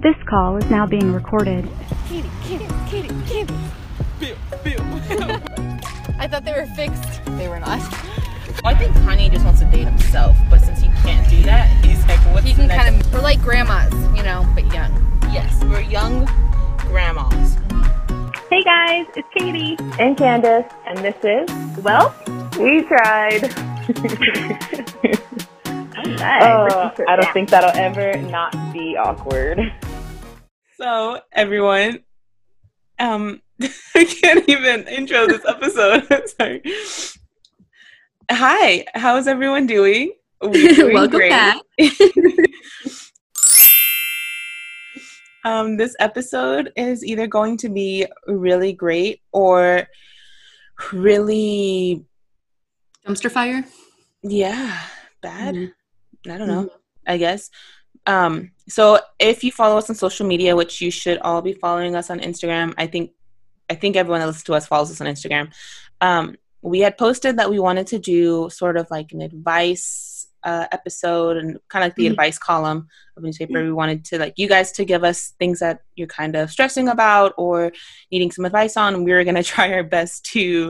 This call is now being recorded. Katie. Bill. I thought they were fixed. They were not. I think Kanye just wants to date himself, but since he can't do that, he's like, what's He can kind of, we're like grandmas, you know, but young. Yes, we're young grandmas. Hey guys, it's Katie and Candace, and this is, well, we tried. I don't think that'll ever not be awkward. So, everyone, I can't even intro this episode. Sorry. Hi, how's everyone doing? We're doing Welcome great. back. This episode is either going to be really great or really Dumpster fire? Yeah, bad. Mm-hmm. I don't know. I guess. So if you follow us on social media, which you should all be following us on Instagram, I think everyone that listens to us follows us on Instagram. We had posted that we wanted to do sort of like an advice episode and kind of like the advice column of a newspaper. We wanted to like you guys to give us things that you're kind of stressing about or needing some advice on. And we were going to try our best to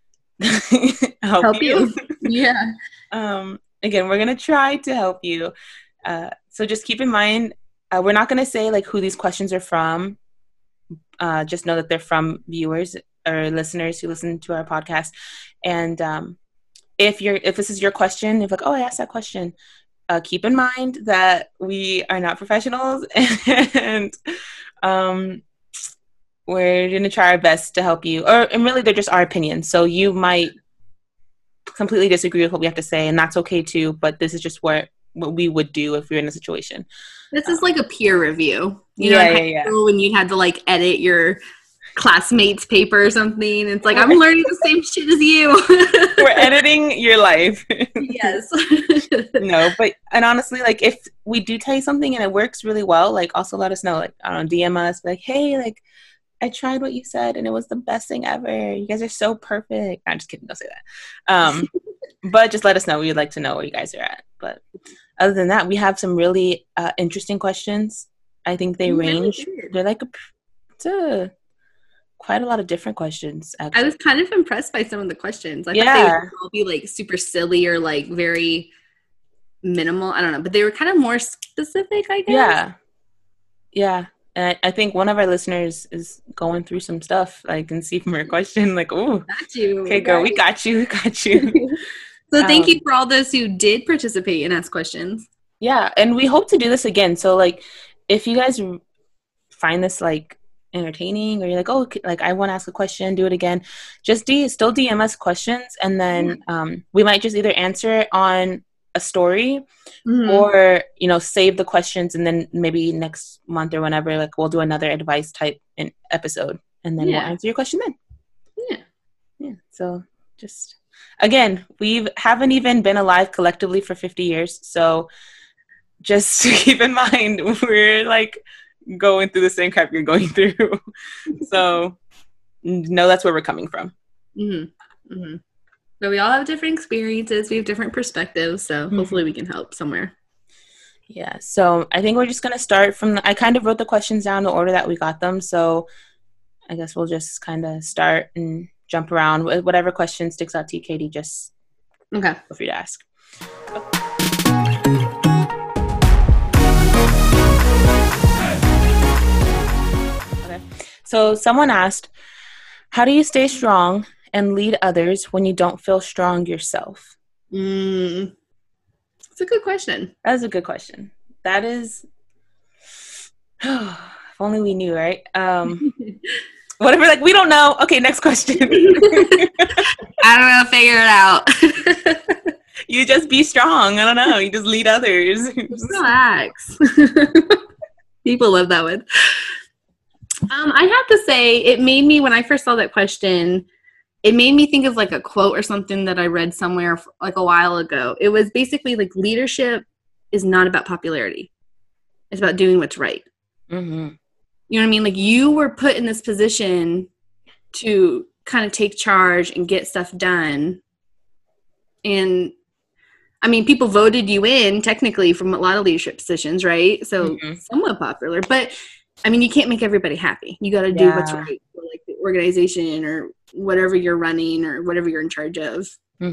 help you. Yeah. Again, we're going to try to help you. So just keep in mind, we're not going to say like who these questions are from. Just know that they're from viewers or listeners who listen to our podcast. And if this is your question, if like, oh, I asked that question, keep in mind that we are not professionals and we're going to try our best to help you. And really, they're just our opinions. So you might completely disagree with what we have to say, and that's okay too. But this is just what we would do if we were in a situation. This is like a peer review. You know, yeah. When you had to like edit your classmate's paper or something. It's like, I'm learning the same shit as you. We're editing your life. Yes. No, and honestly, like if we do tell you something and it works really well, like also let us know. Like, I don't know, DM us, like, hey, like I tried what you said and it was the best thing ever. You guys are so perfect. I'm just kidding. Don't say that. But just let us know. We would like to know where you guys are at. But other than that, we have some really interesting questions. I think they range. Really, they're like quite a lot of different questions, actually. I was kind of impressed by some of the questions. I thought they would all be like super silly or like very minimal. I don't know, but they were kind of more specific, I guess. Yeah. And I think one of our listeners is going through some stuff. I can see from her question, like, oh, got you. Okay, girl, we got you. So thank you for all those who did participate and ask questions. Yeah, and we hope to do this again. So, like, if you guys find this, like, entertaining or you're like, oh, like, I want to ask a question, do it again, just still DM us questions, and then we might just either answer it on a story or, you know, save the questions, and then maybe next month or whenever, like, we'll do another advice type episode, and then we'll answer your question then. Yeah. So just... Again, we haven't even been alive collectively for 50 years, so just keep in mind we're like going through the same crap you're going through. So know that's where we're coming from. But we all have different experiences. We have different perspectives, so hopefully we can help somewhere. Yeah, so I think we're just going to start from I kind of wrote the questions down in the order that we got them, so I guess we'll just kind of start and jump around. Whatever question sticks out to you, Katie, just feel free to ask. Okay. So someone asked, how do you stay strong and lead others when you don't feel strong yourself? It's a good question. That is a good question. That is... if only we knew, right? Whatever, like, we don't know. Okay, next question. I don't know, figure it out. You just be strong. I don't know. You just lead others. Just relax. People love that one. I have to say, it made me, when I first saw that question, it made me think of like a quote or something that I read somewhere like a while ago. It was basically like, leadership is not about popularity. It's about doing what's right. You know what I mean? Like, you were put in this position to kind of take charge and get stuff done. And I mean, people voted you in technically from a lot of leadership positions, right? So somewhat popular, but I mean, you can't make everybody happy. You got to do what's right for like the organization or whatever you're running or whatever you're in charge of.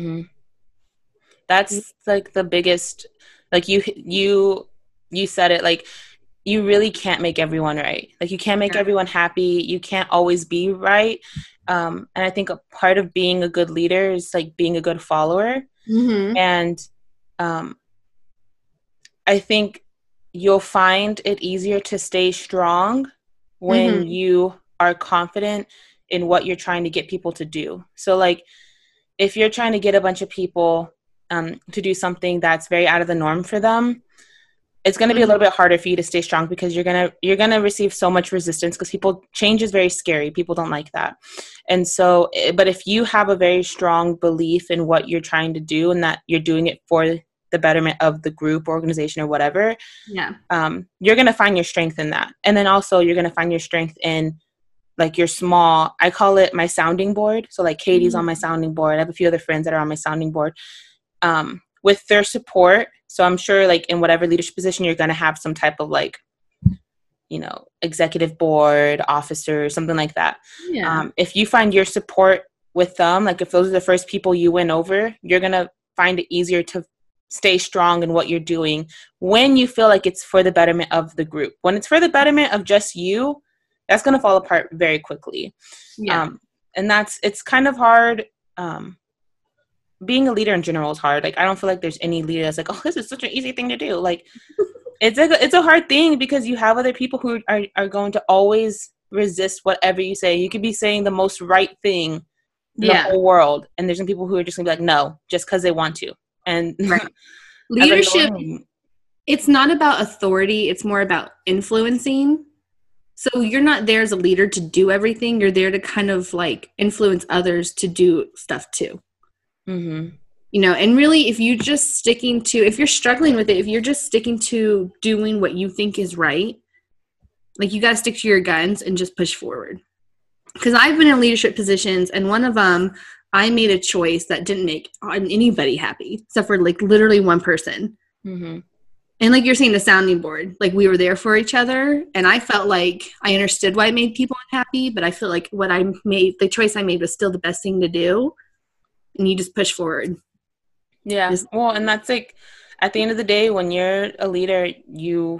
That's like the biggest, like you said it, like you really can't make everyone right. Like you can't make everyone happy. You can't always be right. And I think a part of being a good leader is like being a good follower. And I think you'll find it easier to stay strong when you are confident in what you're trying to get people to do. So like if you're trying to get a bunch of people to do something that's very out of the norm for them, it's going to be a little bit harder for you to stay strong because you're going to receive so much resistance because change is very scary. People don't like that. And so, but if you have a very strong belief in what you're trying to do and that you're doing it for the betterment of the group, organization, or whatever, you're going to find your strength in that. And then also you're going to find your strength in like your small, I call it my sounding board. So like Katie's on my sounding board. I have a few other friends that are on my sounding board. With their support. So I'm sure like in whatever leadership position, you're going to have some type of like, you know, executive board, officer, something like that. If you find your support with them, like if those are the first people you win over, you're going to find it easier to stay strong in what you're doing when you feel like it's for the betterment of the group. When it's for the betterment of just you, that's going to fall apart very quickly. And it's kind of hard. Being a leader in general is hard. Like, I don't feel like there's any leader that's like, oh, this is such an easy thing to do. Like, it's a hard thing because you have other people who are going to always resist whatever you say. You could be saying the most right thing in the whole world, and there's some people who are just gonna be like, no, just because they want to. And leadership, it's not about authority. It's more about influencing. So you're not there as a leader to do everything. You're there to kind of like influence others to do stuff too. You know, and really if you're struggling with it, if you're just sticking to doing what you think is right, like you got to stick to your guns and just push forward. Because I've been in leadership positions, and one of them, I made a choice that didn't make anybody happy except for like literally one person. And like you're saying, the sounding board, like we were there for each other, and I felt like I understood why it made people unhappy, but I feel like the choice I made was still the best thing to do. And you just push forward. Well, and that's like, at the end of the day, when you're a leader, you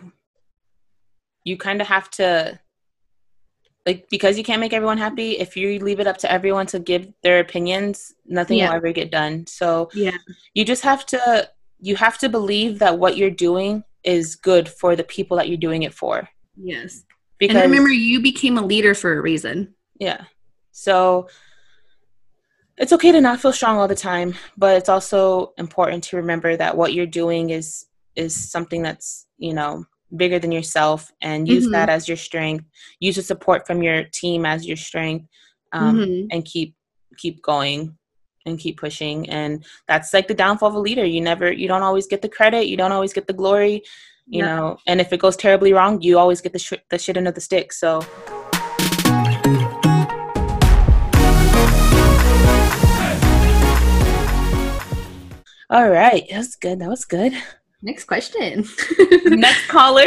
kind of have to, like, because you can't make everyone happy, if you leave it up to everyone to give their opinions, nothing will ever get done. So you just have to believe that what you're doing is good for the people that you're doing it for. Because, and remember, you became a leader for a reason. So it's okay to not feel strong all the time, but it's also important to remember that what you're doing is something that's, you know, bigger than yourself, and use that as your strength. Use the support from your team as your strength, and keep going and keep pushing. And that's like the downfall of a leader. You don't always get the credit. You don't always get the glory, you know, and if it goes terribly wrong, you always get the shit end of the stick. So all right. That was good. Next question. Next caller.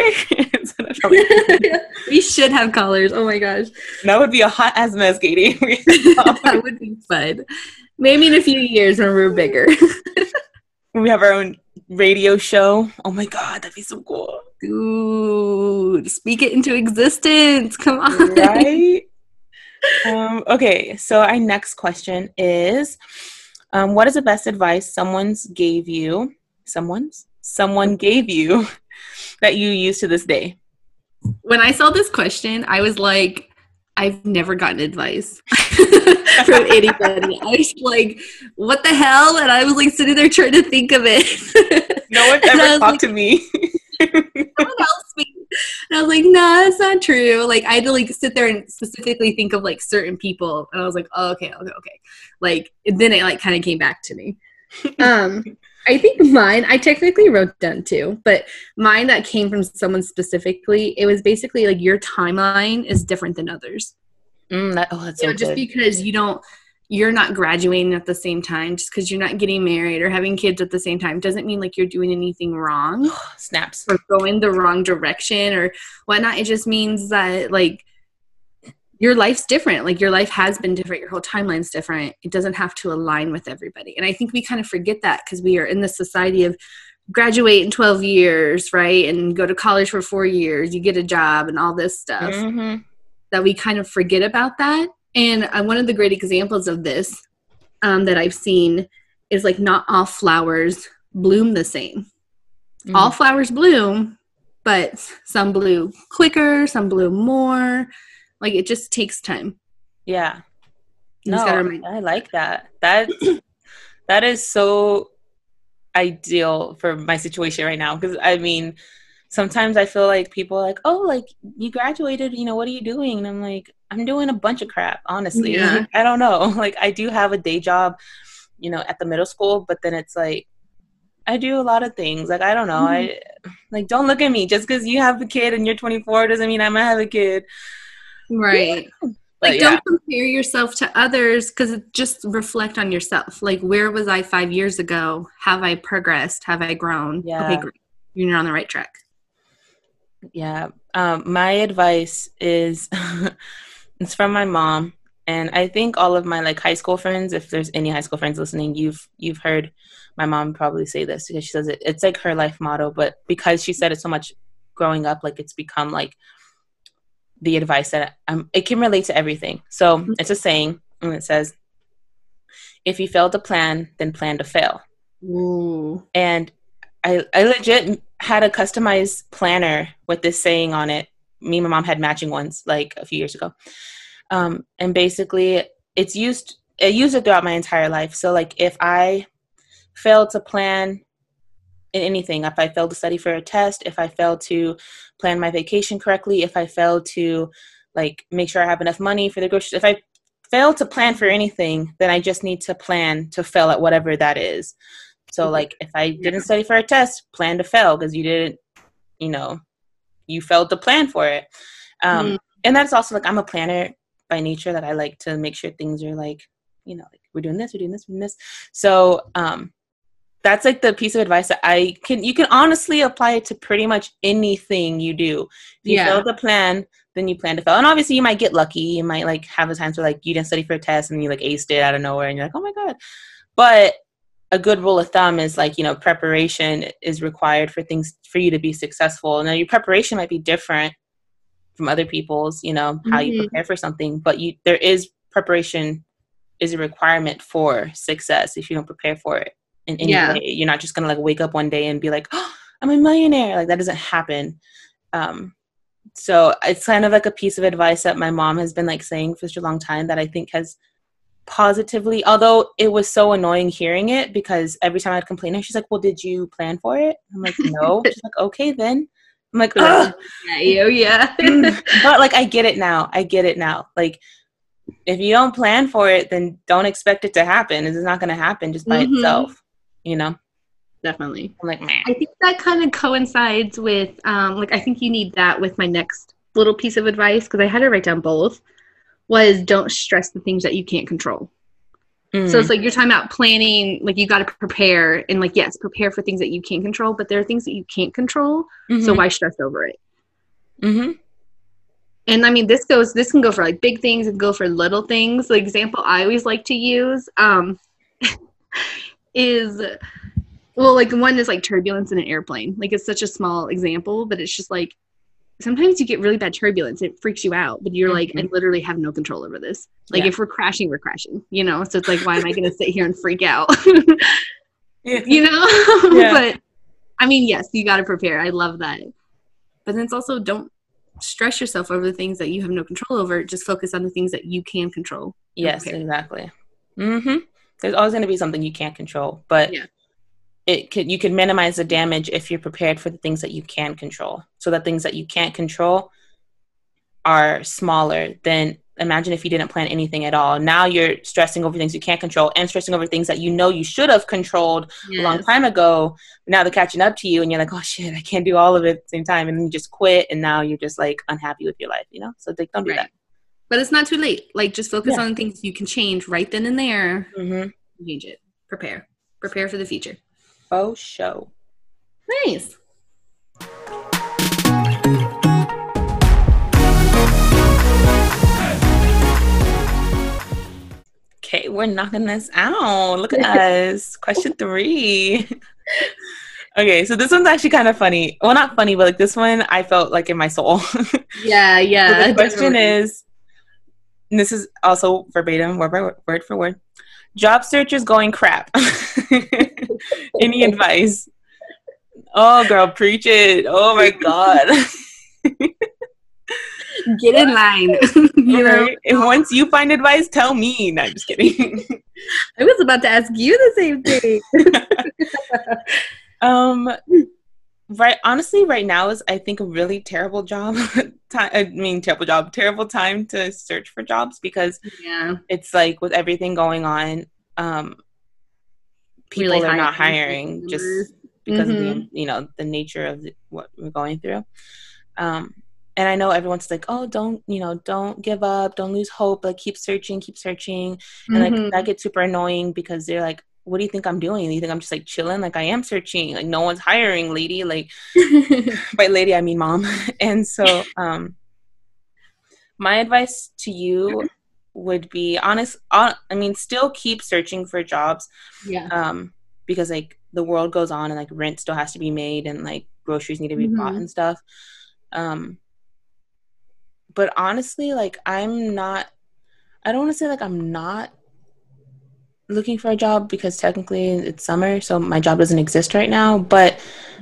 We should have callers. Oh my gosh. That would be a hot ass mess, Katie. That would be fun. Maybe in a few years when we're bigger. When we have our own radio show. Oh my God, that'd be so cool. Dude, speak it into existence. Come on. Right? Okay, so our next question is, what is the best advice someone gave you that you use to this day? When I saw this question, I was like, I've never gotten advice from anybody. I was like, what the hell? And I was like sitting there trying to think of it. No one ever talked to me. Someone else me. And I was like, nah, that's not true. Like, I had to like sit there and specifically think of like certain people. And I was like, oh, okay. Like, and then it like kind of came back to me. I think mine, I technically wrote down two, but mine that came from someone specifically, it was basically like your timeline is different than others. That's so just good. because you you're not graduating at the same time, just because you're not getting married or having kids at the same time doesn't mean like you're doing anything wrong. Snaps. Or going the wrong direction or whatnot. It just means that like your life's different. Like your life has been different. Your whole timeline's different. It doesn't have to align with everybody. And I think we kind of forget that because we are in this society of graduate in 12 years, right? And go to college for 4 years, you get a job and all this stuff, that we kind of forget about that. And one of the great examples of this that I've seen is like not all flowers bloom the same. All flowers bloom, but some bloom quicker, some bloom more. Like it just takes time. Yeah. No, I like that. That is so ideal for my situation right now. Because I mean, sometimes I feel like people are like, oh, like you graduated, you know, what are you doing? And I'm like, I'm doing a bunch of crap, honestly. Yeah. Like, I don't know. Like I do have a day job, you know, at the middle school, but then it's like, I do a lot of things. Like, I don't know. I like, don't look at me. Just because you have a kid and you're 24 doesn't mean I'm going to have a kid. Right. But like, don't compare yourself to others because just reflect on yourself. Like, where was I 5 years ago? Have I progressed? Have I grown? Yeah. Okay, great. You're on the right track. Yeah. My advice is, it's from my mom. And I think all of my like high school friends, if there's any high school friends listening, you've heard my mom probably say this because she says it's like her life motto, but because she said it so much growing up, like it's become like the advice that it can relate to everything. So it's a saying, and it says, if you fail to plan, then plan to fail. Ooh. And I legit had a customized planner with this saying on it. Me and my mom had matching ones like a few years ago. And basically I used it throughout my entire life. So like if I failed to plan in anything, if I failed to study for a test, if I failed to plan my vacation correctly, if I failed to like make sure I have enough money for the groceries, if I failed to plan for anything, then I just need to plan to fail at whatever that is. So like if I didn't study for a test, plan to fail because you didn't, you know, you failed to plan for it. And that's also like, I'm a planner by nature, that I like to make sure things are like, you know, like we're doing this, we're doing this, we're doing this. So that's like the piece of advice that you can honestly apply it to pretty much anything you do. If you fail to plan, then you plan to fail. And obviously you might get lucky. You might like have the times where like you didn't study for a test and you like aced it out of nowhere and you're like, oh my God. But a good rule of thumb is like, you know, preparation is required for things for you to be successful. Now your preparation might be different from other people's, you know, how you prepare for something, but there is preparation is a requirement for success. If you don't prepare for it in any way, you're not just going to like wake up one day and be like, oh, I'm a millionaire. Like that doesn't happen. So it's kind of like a piece of advice that my mom has been like saying for such a long time that I think has positively, although it was so annoying hearing it because every time I'd complain, she's like, well, did you plan for it? I'm like, no. She's like, okay, then. I'm like, ugh. Yeah. But like, I get it now. Like, if you don't plan for it, then don't expect it to happen. It's not going to happen just by itself, you know? Definitely. I'm like, man. I think that kind of coincides with, like, I think you need that with my next little piece of advice, because I had to write down both, was don't stress the things that you can't control. So it's like you're talking about planning, like you got to prepare and like, yes, prepare for things that you can't control, but there are things that you can't control. So why stress over it? And I mean, this can go for like big things and go for little things. The example I always like to use is, well, like one is like turbulence in an airplane. Like it's such a small example, but it's just like, sometimes you get really bad turbulence. It freaks you out, but you're like, I literally have no control over this. Like if we're crashing, you know? So it's like, why am I going to sit here and freak out? You know? But I mean, yes, you got to prepare. I love that. But then it's also, don't stress yourself over the things that you have no control over. Just focus on the things that you can control. Yes, exactly. There's always going to be something you can't control, but you can minimize the damage if you're prepared for the things that you can control. So the things that you can't control are smaller than, imagine if you didn't plan anything at all. Now you're stressing over things you can't control and stressing over things that you know you should have controlled a long time ago. Now they're catching up to you and you're like, oh shit, I can't do all of it at the same time. And then you just quit and now you're just like unhappy with your life, you know? So like, don't do that. But it's not too late. Like, just focus on things you can change right then and there. Change it. Prepare for the future. Oh, show. Nice. Okay, we're knocking this out. Look at us. Question 3. Okay, so this one's actually kind of funny. Well, not funny, but like this one I felt like in my soul. Yeah. So the question is, and this is also verbatim, word for word. Job search is going crap. Any advice? Oh, girl, preach it. Oh, my God. Get in line. You know? Right? And once you find advice, tell me. No, I'm just kidding. I was about to ask you the same thing. Honestly, right now is, I think, a really terrible terrible time to search for jobs, because it's like with everything going on, people really are not hiring just because of the nature of what we're going through. And I know everyone's like, oh, don't give up, don't lose hope, like keep searching. And like that gets super annoying, because they're like, what do you think I'm doing? You think I'm just like chilling? Like, I am searching. Like, no one's hiring, lady. Like, by lady, I mean mom. And so my advice to you would be still keep searching for jobs. Yeah. Because like the world goes on, and like rent still has to be made, and like groceries need to be bought and stuff. But honestly, like I don't want to say like I'm not looking for a job, because technically it's summer, so my job doesn't exist right now, but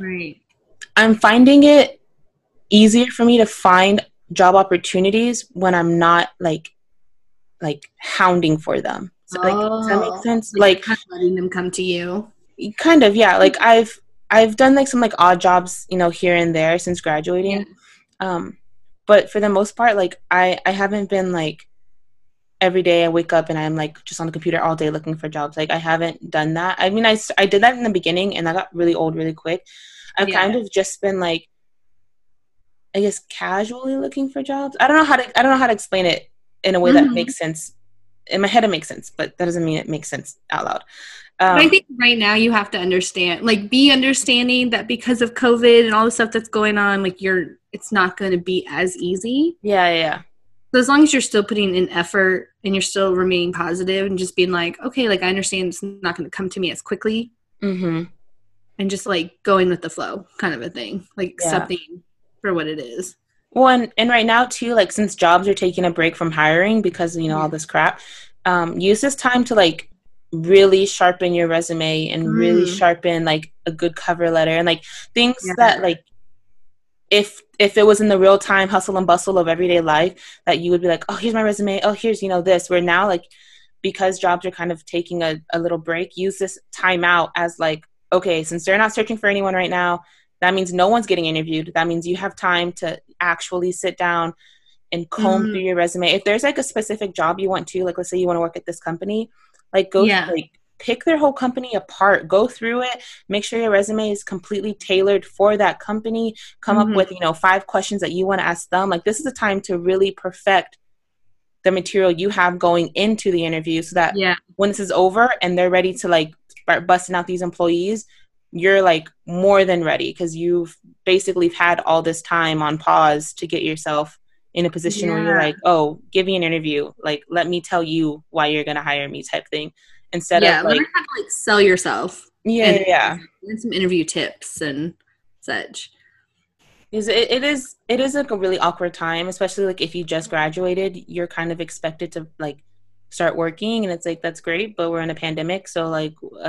I'm finding it easier for me to find job opportunities when I'm not like hounding for them. So, like, does that make sense? Like kind of letting them come to you. Kind of, yeah. Like I've done like some like odd jobs, here and there since graduating. Yeah. But for the most part, like I haven't been like every day I wake up and I'm like just on the computer all day looking for jobs. Like I haven't done that. I mean, I did that in the beginning, and I got really old really quick. I've kind of just been like, I guess, casually looking for jobs. I don't know how to explain it in a way that makes sense. In my head it makes sense, but that doesn't mean it makes sense out loud. But I think right now you have to understand, like, be understanding that because of COVID and all the stuff that's going on, like it's not going to be as easy. Yeah. So as long as you're still putting in effort and you're still remaining positive and just being like, okay, like I understand it's not going to come to me as quickly. And just like going with the flow kind of a thing, like accepting for what it is. Well, and right now too, like since jobs are taking a break from hiring because, all this crap, use this time to like really sharpen your resume and really sharpen like a good cover letter and like things that like if it was in the real time hustle and bustle of everyday life, that you would be like, oh, here's my resume, oh, here's this. Where now, like, because jobs are kind of taking a little break, use this time out as like, okay, since they're not searching for anyone right now, that means no one's getting interviewed. That means you have time to actually sit down and comb through your resume. If there's like a specific job you want to, like, let's say you want to work at this company, like go like pick their whole company apart, go through it, make sure your resume is completely tailored for that company, come up with, 5 questions that you want to ask them. Like, this is a time to really perfect the material you have going into the interview, so that when this is over and they're ready to like start busting out these employees, you're like more than ready, because you've basically had all this time on pause to get yourself in a position where you're like, oh, give me an interview. Like, let me tell you why you're going to hire me type thing. Instead of like, learn how to like sell yourself. And some interview tips and such. Because it is like a really awkward time, especially like if you just graduated, you're kind of expected to like start working, and it's like, that's great, but we're in a pandemic, so like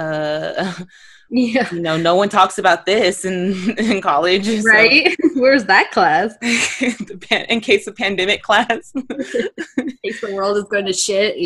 no one talks about this in college, right? So. Where's that class? In case of pandemic class. In case the world is going to shit.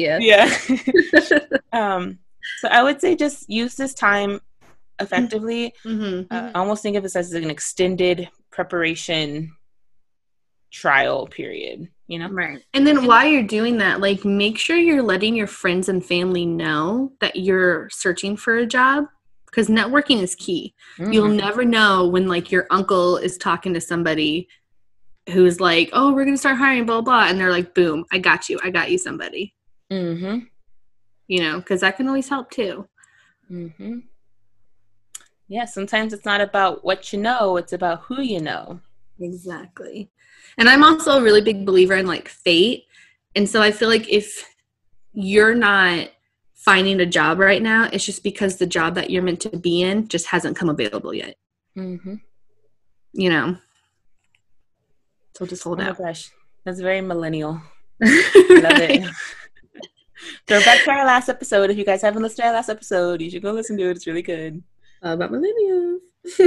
So I would say just use this time effectively. I almost think of this as an extended preparation trial period, right? And then while you're doing that, like, make sure you're letting your friends and family know that you're searching for a job, because networking is key. You'll never know when like your uncle is talking to somebody who's like, oh, we're going to start hiring, blah, blah. And they're like, boom, I got you somebody. Mm-hmm. You know, because that can always help too. Mm-hmm. Yeah, sometimes it's not about what you know, it's about who you know. Exactly. And I'm also a really big believer in like fate. And so I feel like if you're not finding a job right now, it's just because the job that you're meant to be in just hasn't come available yet. Mm-hmm. You know? So just hold out. Oh my gosh, that's very millennial. I love it. Go back to our last episode. If you guys haven't listened to our last episode, you should go listen to it. It's really good. All about millennials.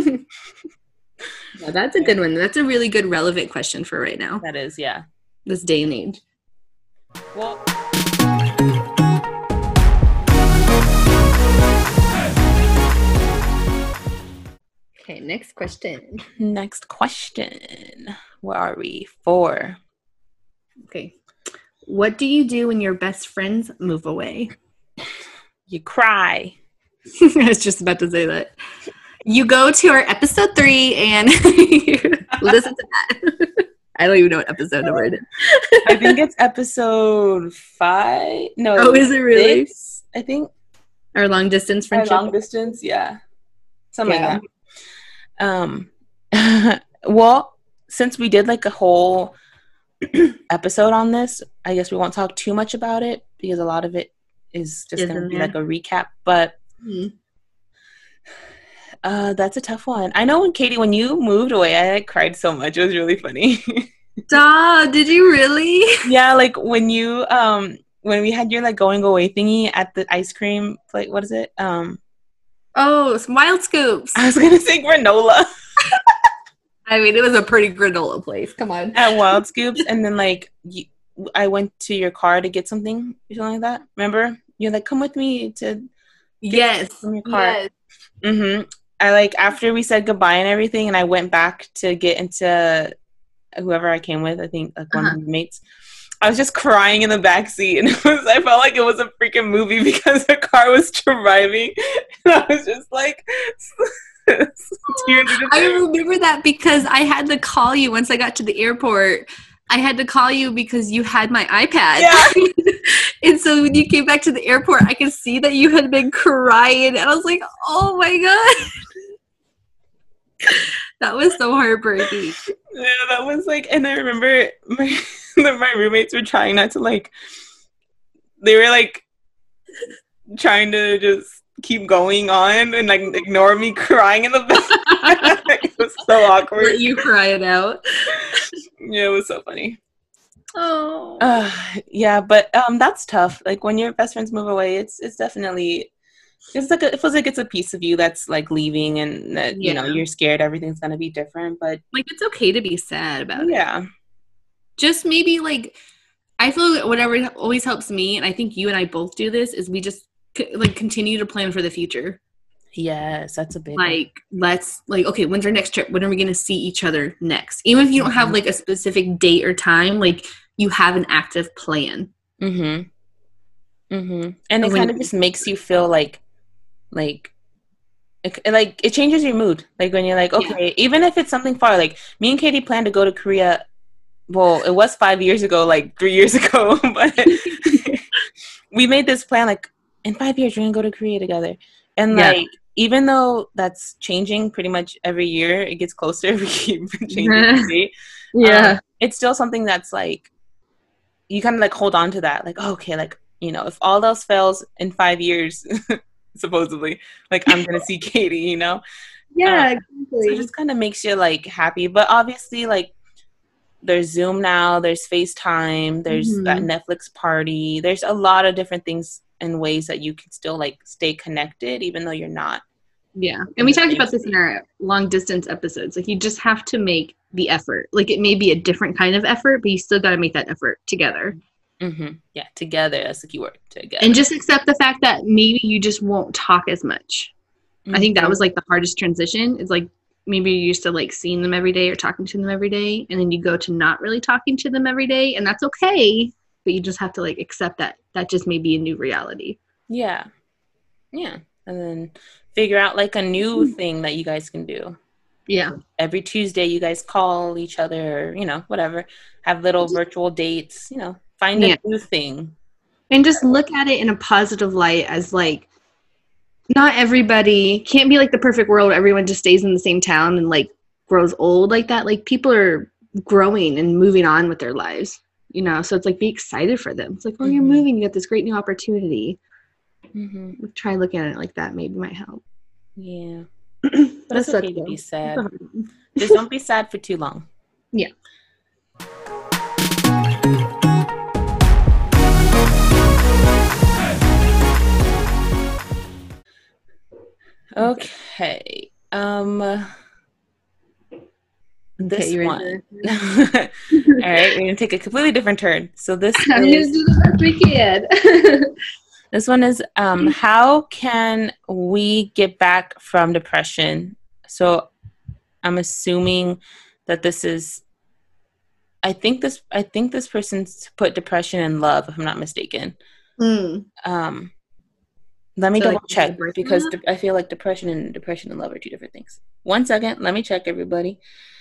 Yeah, that's a good one. That's a really good relevant question for right now. That is, yeah. This day and age. Well, okay, next question. Where are we? 4. Okay. What do you do when your best friends move away? You cry. I was just about to say that. You go to our episode 3 and listen to that. I don't even know what episode number it is. I think it's episode 5. No. Oh, is it really? 6, I think. Our long distance friendship. Our long distance, yeah. Something like that. Well, since we did like a whole episode on this, I guess we won't talk too much about it because a lot of it is just going to be like a recap. But that's a tough one. I know when you moved away, I like, cried so much. It was really funny. Duh, did you really? Yeah, like when you when we had your like going away thingy at the ice cream, like what is it? Oh, some Wild Scoops. I was gonna say granola. I mean, it was a pretty granola place. Come on. At Wild Scoops, and then like I went to your car to get something or something like that. Remember? You're like, come with me to get from your car. Yes. Mm-hmm. I like after we said goodbye and everything, and I went back to get into whoever I came with. I think like one of my mates. I was just crying in the back seat, and I felt like it was a freaking movie because the car was driving, and I was just like. I remember that because I had to call you once I got to the airport. I had to call you because you had my iPad. Yeah. And so when you came back to the airport, I could see that you had been crying. And I was like, oh my God. That was so heartbreaking. Yeah, that was like, and I remember my roommates were trying not to like, they were like trying to just keep going on and like ignore me crying in the back. It was so awkward. Let you cry it out. Yeah, it was so funny. Oh. Yeah, but that's tough. Like when your best friends move away, it's definitely it feels like it's a piece of you that's like leaving, and that you know you're scared everything's gonna be different. But like it's okay to be sad about it. Yeah. Just maybe like I feel like whatever always helps me, and I think you and I both do this, is we just like continue to plan for the future. Yes, that's a big like one. Let's like, okay, when's our next trip? When are we gonna see each other next? Even if you don't have like a specific date or time, like you have an active plan. And it kind of just makes you feel like it changes your mood. Like when you're like, okay, even if it's something far, like me and Katie planned to go to Korea. Well, it was 5 years ago, like 3 years ago, but we made this plan like in 5 years we're gonna go to Korea together. And like even though that's changing pretty much every year, it gets closer. We keep changing the date. It's still something that's like you kind of like hold on to that. Like, oh, okay, like you know, if all else fails in 5 years, supposedly, like I'm gonna see Katie. You know, exactly. So it just kind of makes you like happy. But obviously, like there's Zoom now, there's FaceTime, there's that Netflix party. There's a lot of different things and ways that you can still like stay connected even though you're not. Yeah. And we talked about this in our long distance episodes. Like you just have to make the effort. Like it may be a different kind of effort, but you still got to make that effort together. Yeah. Together. That's the key word. Together. And just accept the fact that maybe you just won't talk as much. I think that was like the hardest transition. It's like maybe you're used to like seeing them every day or talking to them every day. And then you go to not really talking to them every day. And that's okay. But you just have to like accept that just may be a new reality. Yeah. And then figure out like a new thing that you guys can do. Yeah. Every Tuesday, you guys call each other, or, whatever. Have little virtual dates. Find a new thing. And just look at it in a positive light as like, not everybody can't be like the perfect world where everyone just stays in the same town and like grows old like that. Like people are growing and moving on with their lives, so it's like be excited for them. It's like, oh, you're moving, you got this great new opportunity. Try looking at it like that, maybe might help. Yeah. But it's okay to be sad. Just don't be sad for too long. Yeah. Okay. This one. All right, we're gonna take a completely different turn. So this is gonna do the best we can. This one is how can we get back from depression? So I'm assuming that this is I think this person's put depression and love, if I'm not mistaken. Let me double check because I feel like depression and love are two different things. 1 second, let me check, everybody.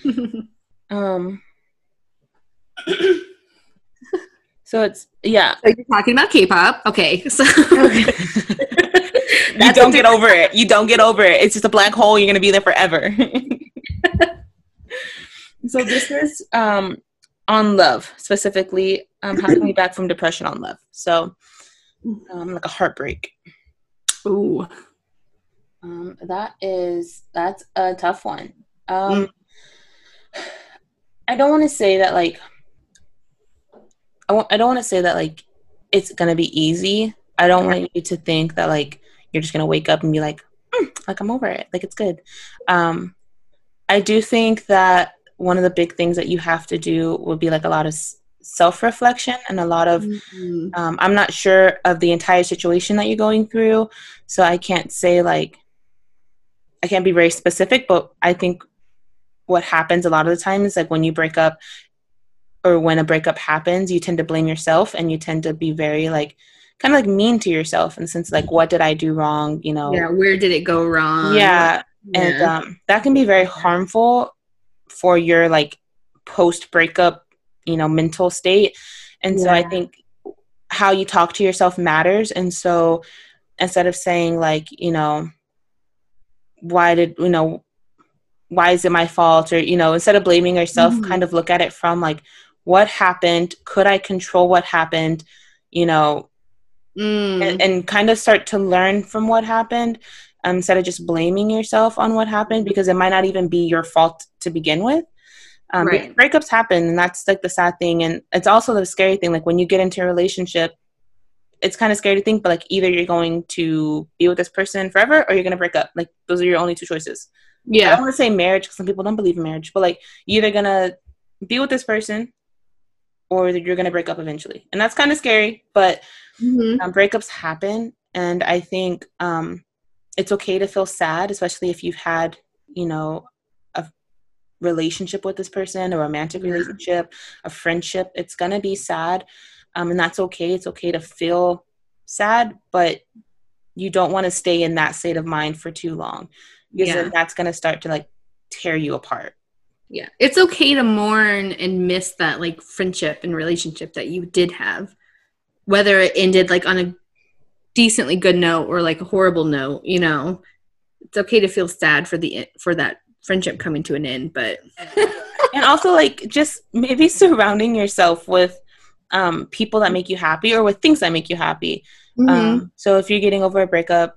So it's So you're talking about K-pop, okay? So you don't get over it. You don't get over it. It's just a black hole. You're gonna be there forever. So this is on love specifically. How can we back from depression on love? So like a heartbreak. Ooh. That's a tough one. I don't want to say that like I don't want to say that like it's gonna be easy. I don't want you to think that like you're just gonna wake up and be like I'm over it, like it's good. I do think that one of the big things that you have to do would be like a lot of self-reflection and a lot of I'm not sure of the entire situation that you're going through, so I can't say like I can't be very specific, but I think what happens a lot of the time is like when you break up or when a breakup happens, you tend to blame yourself and you tend to be very like kind of like mean to yourself in the sense like what did I do wrong, yeah, where did it go wrong? And that can be very harmful for your like post breakup mental state. And so I think how you talk to yourself matters. And so instead of saying like why is it my fault, or instead of blaming yourself, kind of look at it from like what happened, could I control what happened, and kind of start to learn from what happened, instead of just blaming yourself on what happened, because it might not even be your fault to begin with. Breakups happen, and that's like the sad thing. And it's also the scary thing, like when you get into a relationship, it's kind of scary to think, but like either you're going to be with this person forever or you're going to break up. Like those are your only two choices. I don't want to say marriage because some people don't believe in marriage, but like you're either going to be with this person or you're going to break up eventually. And that's kind of scary, but breakups happen. And I think it's okay to feel sad, especially if you've had, a relationship with this person, a romantic relationship, a friendship. It's going to be sad. And that's okay. It's okay to feel sad, but you don't want to stay in that state of mind for too long, because then that's going to start to like tear you apart. Yeah. It's okay to mourn and miss that like friendship and relationship that you did have, whether it ended like on a decently good note or like a horrible note, it's okay to feel sad for that friendship coming to an end, but and also like just maybe surrounding yourself with people that make you happy or with things that make you happy. So if you're getting over a breakup,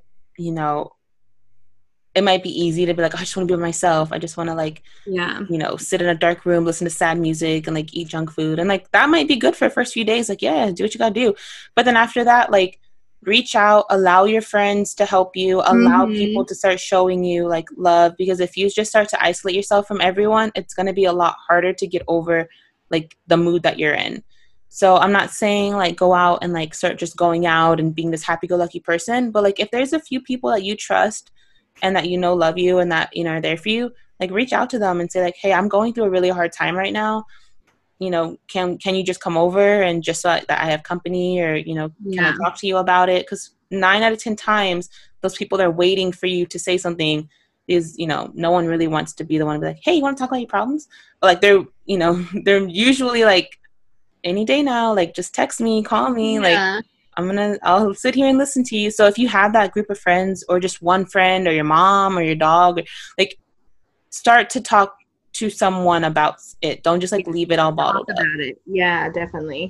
it might be easy to be like, I just want to be with myself. I just want to like, sit in a dark room, listen to sad music and like eat junk food. And like, that might be good for the first few days. Like, yeah, do what you gotta do. But then after that, like reach out, allow your friends to help you, allow people to start showing you like love, because if you just start to isolate yourself from everyone, it's going to be a lot harder to get over like the mood that you're in. So I'm not saying like go out and like start just going out and being this happy-go-lucky person, but like if there's a few people that you trust and that love you and that are there for you, like reach out to them and say like, hey, I'm going through a really hard time right now. Can you just come over and just so that I have company, or can I talk to you about it? Because 9 out of 10 times those people are waiting for you to say something is, you know, no one really wants to be the one to be like, hey, you want to talk about your problems? But like they're, you know, they're usually like, any day now, like just text me, call me, like I'll sit here and listen to you. So if you have that group of friends or just one friend or your mom or your dog, like start to talk to someone about it. Don't just like leave it all bottled up. About it. Yeah, definitely.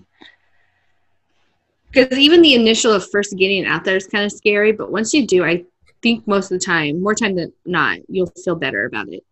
Because even the initial of first getting it out there is kind of scary, but once you do, I think most of the time, more time than not, you'll feel better about it.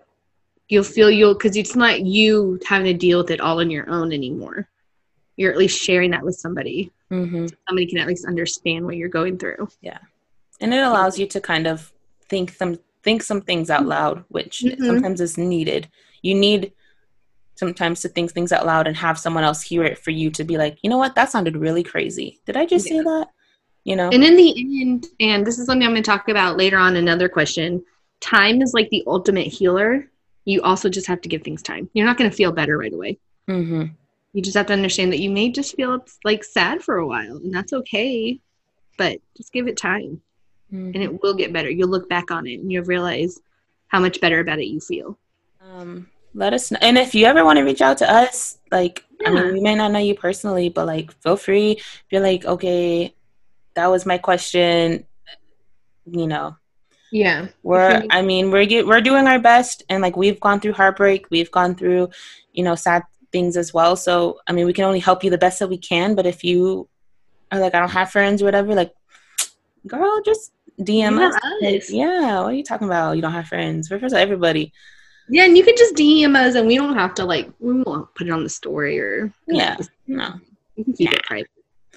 Because it's not you having to deal with it all on your own anymore. You're at least sharing that with somebody. Mm-hmm. So somebody can at least understand what you're going through. Yeah. And it allows you to kind of think some things out loud, which sometimes is needed. You need sometimes to think things out loud and have someone else hear it for you to be like, you know what, that sounded really crazy. Did I just say that? You know? And in the end, and this is something I'm going to talk about later on, another question, time is like the ultimate healer. You also just have to give things time. You're not going to feel better right away. Mm-hmm. You just have to understand that you may just feel like sad for a while, and that's okay, but just give it time, and it will get better. You'll look back on it, and you'll realize how much better about it you feel. Let us know. And if you ever want to reach out to us, like, I mean, we may not know you personally, but like, feel free. If you're like, okay, that was my question, you know. Yeah. We're doing our best, and like, we've gone through heartbreak. We've gone through, you know, sad things as well. So, I mean, we can only help you the best that we can, but if you are like, I don't have friends or whatever, like, girl, just DM us. Yeah, what are you talking about? You don't have friends. We're for everybody. Yeah, and you can just DM us, and we don't have to, like, we won't put it on the story or... Yeah, no. You can keep it private.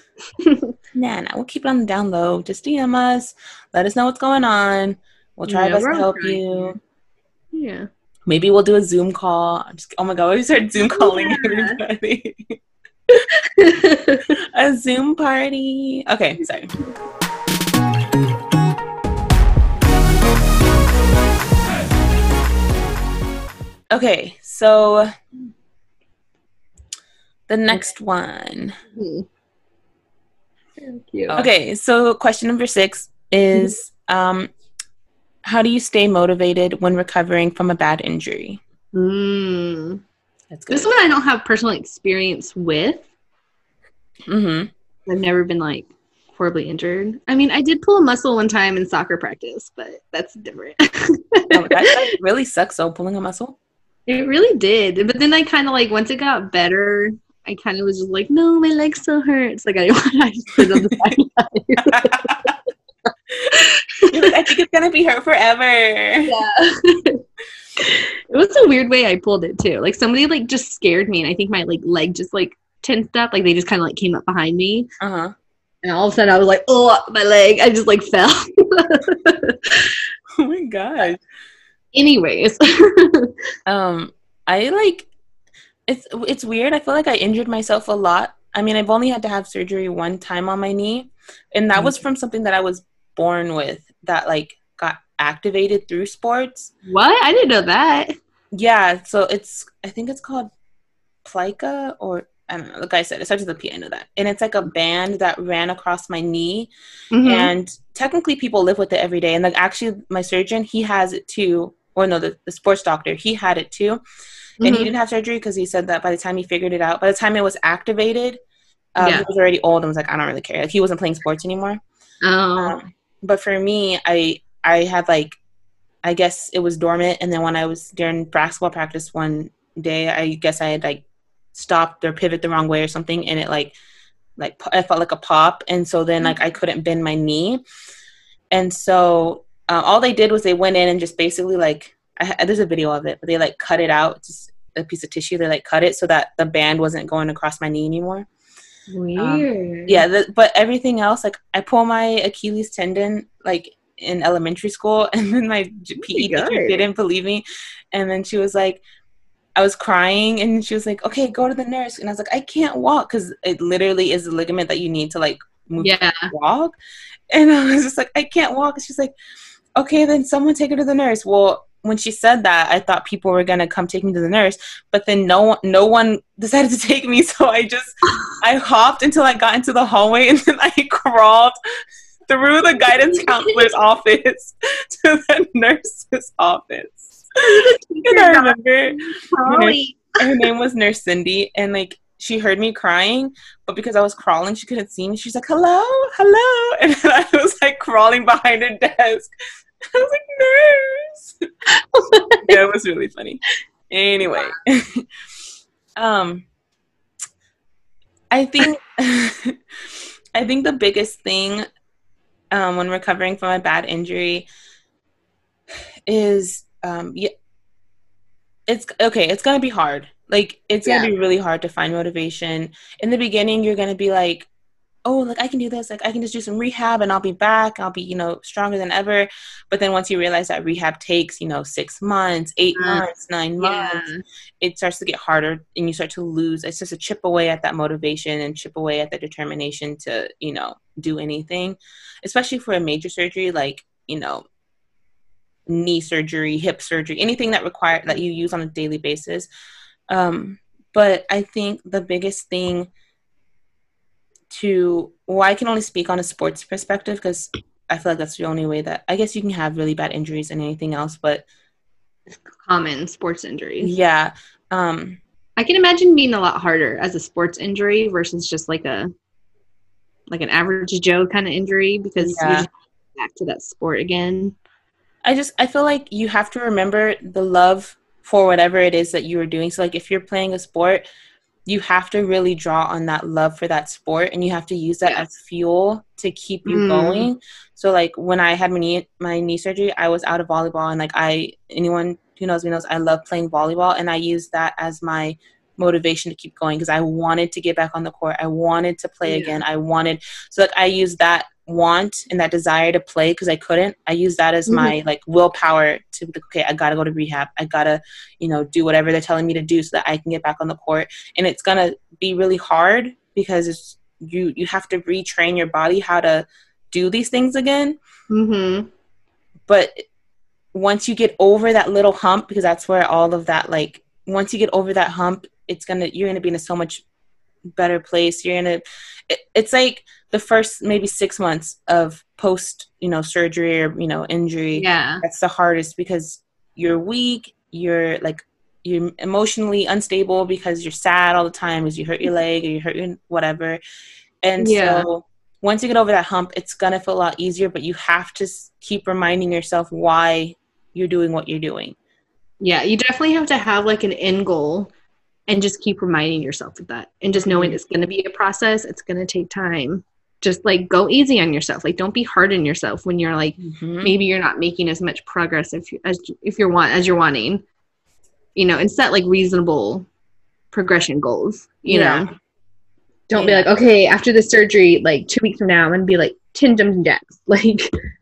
Nah, we'll keep it on the down low. Just DM us. Let us know what's going on. We'll try our best to help you. Yeah. Maybe we'll do a Zoom call. Oh my God, we started Zoom calling everybody. A Zoom party. Okay, sorry. Okay, so the next one. Thank you. Okay, so question number 6 is how do you stay motivated when recovering from a bad injury? That's good. This one I don't have personal experience with. I've never been like horribly injured. I mean, I did pull a muscle one time in soccer practice, but that's different. That really sucks though, pulling a muscle. It really did. But then I kind of like, once it got better, I kind of was just like, no, my leg still hurts. Like, I just sit on the sideline. I think it's gonna be hurt forever. Yeah. It was a weird way I pulled it too. Like, somebody like just scared me, and I think my like leg just like tensed up. Like, they just kind of like came up behind me. And all of a sudden I was like, oh, my leg. I just like fell. Oh my gosh. Anyways. I like it's weird. I feel like I injured myself a lot. I mean, I've only had to have surgery one time on my knee, and that was from something that I was born with that like got activated through sports. What? I didn't know that. Yeah, so I think it's called plica, or I don't know. Like I said, it starts with a P. I know that. And it's like a band that ran across my knee. And technically people live with it every day. And like actually my surgeon, he has it too. Or no, the sports doctor, he had it too. And he didn't have surgery because he said that by the time he figured it out, by the time it was activated, he was already old and was like, I don't really care. Like, he wasn't playing sports anymore. But for me, I had like, I guess it was dormant. And then when I was during basketball practice one day, I guess I had like stopped or pivot the wrong way or something. And it like I felt like a pop. And so then like I couldn't bend my knee. And so all they did was they went in and just basically like, there's a video of it, but they like cut it out, just a piece of tissue. They like cut it so that the band wasn't going across my knee anymore. Weird. But everything else, like I pulled my Achilles tendon like in elementary school, and then my PE teacher didn't believe me. And then she was like, I was crying, and she was like, okay, go to the nurse. And I was like, I can't walk, because it literally is a ligament that you need to like move to walk. And I was just like, I can't walk. And she's like, okay, then someone take her to the nurse. Well, when she said that, I thought people were going to come take me to the nurse, but then no one decided to take me. So I hopped until I got into the hallway, and then I crawled through the guidance counselor's office to the nurse's office. And I remember her name was Nurse Cindy, and like she heard me crying, but because I was crawling, she couldn't see me. She's like, hello, hello. And then I was like crawling behind her desk. I was like, nurse. Yeah, it was really funny. Anyway, I think the biggest thing when recovering from a bad injury is it's gonna be hard. Like, it's gonna be really hard to find motivation. In the beginning, you're gonna be like, oh, like, I can do this. Like, I can just do some rehab and I'll be back. I'll be, stronger than ever. But then once you realize that rehab takes, 6 months, 8 months, 9 months, it starts to get harder and you start to lose. It's just a chip away at that motivation and chip away at the determination to, do anything, especially for a major surgery, like, knee surgery, hip surgery, anything that you use on a daily basis. But I think the biggest thing I can only speak on a sports perspective because I feel like that's the only way that I guess you can have really bad injuries and anything else, but common sports injuries. Yeah. I can imagine being a lot harder as a sports injury versus just like an average Joe kind of injury because you just back to that sport again. I feel like you have to remember the love for whatever it is that you are doing. So like if you're playing a sport, you have to really draw on that love for that sport and you have to use that as fuel to keep you going. So like when I had my knee surgery, I was out of volleyball and like anyone who knows me knows I love playing volleyball and I used that as my motivation to keep going because I wanted to get back on the court. I wanted to play again. So like I used that want and that desire to play because I couldn't. I used that as my like willpower to be like, okay, I gotta go to rehab. I gotta, do whatever they're telling me to do so that I can get back on the court. And it's gonna be really hard because you have to retrain your body how to do these things again. But once you get over that little hump, because that's where all of that, like, once you get over that hump, you're gonna be in a so much better place. It's like the first maybe 6 months of post, surgery or, injury. Yeah. That's the hardest because you're weak. You're emotionally unstable because you're sad all the time as you hurt your leg or you hurt your whatever. And so once you get over that hump, it's going to feel a lot easier, but you have to keep reminding yourself why you're doing what you're doing. Yeah. You definitely have to have like an end goal and just keep reminding yourself of that and just knowing it's going to be a process. It's going to take time. Just like go easy on yourself. Like don't be hard on yourself when you're like, maybe you're not making as much progress as you're wanting, and set like reasonable progression goals, you know? Don't be like, okay, after the surgery, like 2 weeks from now, I'm going to be like 10 jumping jacks. Like,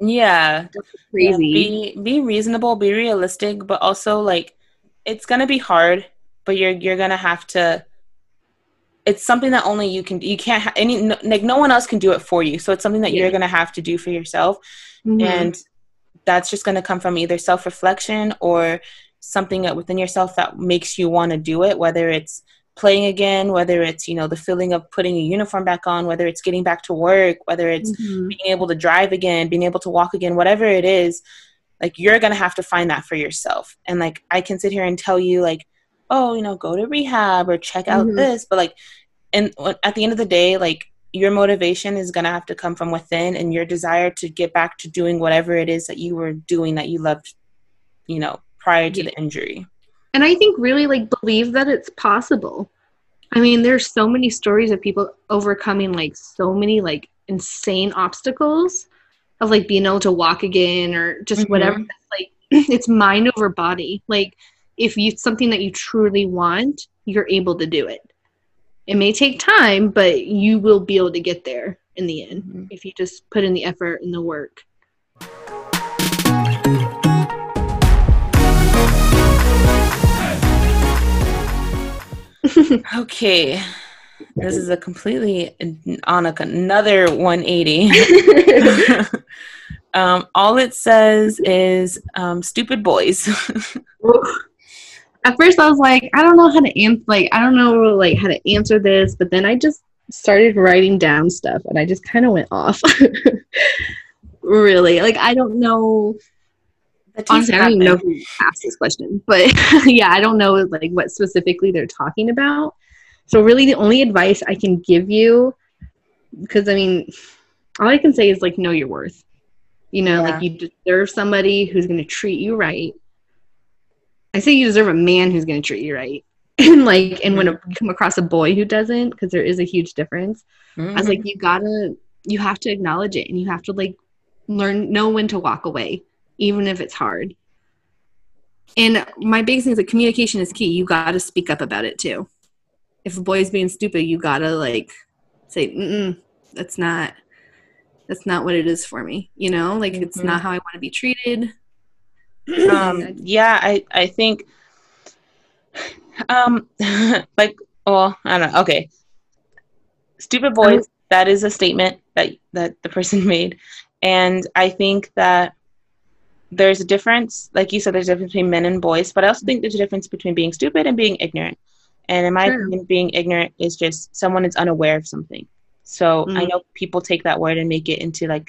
crazy. Yeah, be reasonable, be realistic, but also like, it's going to be hard, but you're going to have to, it's something that only you can't no one else can do it for you. So it's something that you're going to have to do for yourself. And that's just going to come from either self-reflection or something within yourself that makes you want to do it, whether it's playing again, whether it's, the feeling of putting a uniform back on, whether it's getting back to work, whether it's being able to drive again, being able to walk again, whatever it is, like you're going to have to find that for yourself. And like, I can sit here and tell you like, oh, go to rehab or check out this. But like, and at the end of the day, like your motivation is going to have to come from within and your desire to get back to doing whatever it is that you were doing that you loved, prior to the injury. And I think really like believe that it's possible. I mean, there's so many stories of people overcoming like so many like insane obstacles of like being able to walk again or just whatever. Like it's mind over body. Like if it's something that you truly want, you're able to do it. It may take time, but you will be able to get there in the end if you just put in the effort and the work. Okay. This is a completely on another 180. All it says is stupid boys. At first I was like, I don't know how to answer how to answer this, but then I just started writing down stuff, and I just kind of went off. Really, like I don't know. Honestly, I don't even know who asked this question, but yeah, I don't know like what specifically they're talking about. So really, the only advice I can give you, because I mean, all I can say is like know your worth. You know, like you deserve somebody who's going to treat you right. I say you deserve a man who's going to treat you right. And like, and when you come across a boy who doesn't, because there is a huge difference, I was like, you have to acknowledge it, and you have to like know when to walk away, even if it's hard. And my biggest thing is that communication is key. You got to speak up about it too. If a boy is being stupid, you got to like say, that's not what it is for me. You know, like it's not how I want to be treated. I think, like, well, I don't know. Okay. Stupid boys, that is a statement that the person made. And I think that there's a difference, like you said, there's a difference between men and boys, but I also think there's a difference between being stupid and being ignorant. And in my opinion, being ignorant is just someone is unaware of something. So I know people take that word and make it into like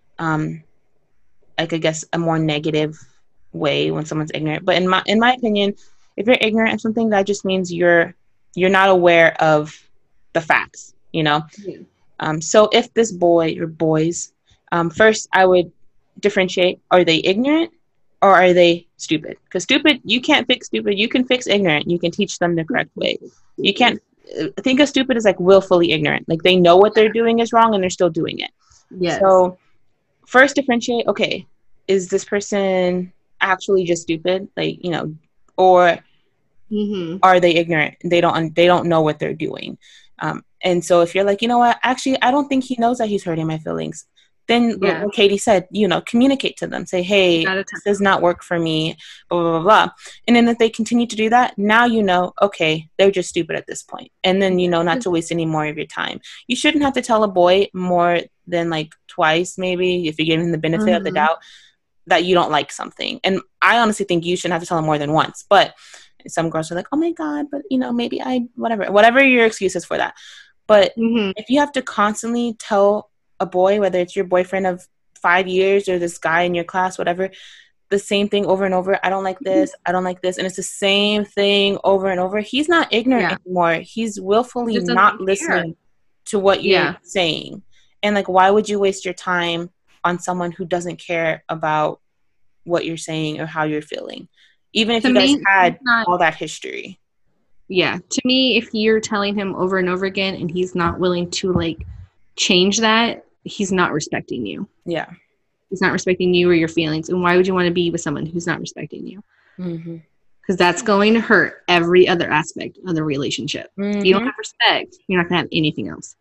I guess a more negative way when someone's ignorant. But in my opinion, if you're ignorant of something, that just means you're not aware of the facts, you know? So if this boy or boys, first I would differentiate, are they ignorant or are they stupid? Because stupid, you can't fix stupid. You can fix ignorant. You can teach them the correct way. You can't think of stupid as like willfully ignorant. Like they know what they're doing is wrong and they're still doing it. Yes. So first differentiate, okay, is this person actually just stupid? Like, you know, or are they ignorant? They don't know what they're doing. And so if you're like, you know what, actually, I don't think he knows that he's hurting my feelings. Then what Katie said, you know, communicate to them. Say, hey, this does not work for me, blah, blah, blah, blah. And then if they continue to do that, now you know, okay, they're just stupid at this point. And then, you know, not to waste any more of your time. You shouldn't have to tell a boy more than like twice, maybe, if you're giving him the benefit of the doubt, that you don't like something. And I honestly think you shouldn't have to tell him more than once. But some girls are like, oh my God, but, you know, maybe whatever your excuse is for that. But if you have to constantly tell a boy, whether it's your boyfriend of 5 years or this guy in your class, whatever, the same thing over and over. I don't like this. I don't like this. And it's the same thing over and over. He's not ignorant anymore. He's willfully not listening to what you're saying. And like, why would you waste your time on someone who doesn't care about what you're saying or how you're feeling? Even if you guys had all that history. Yeah. To me, if you're telling him over and over again and he's not willing to like change that, he's not respecting you. Yeah. He's not respecting you or your feelings. And why would you want to be with someone who's not respecting you? Because that's going to hurt every other aspect of the relationship. If you don't have respect, you're not going to have anything else.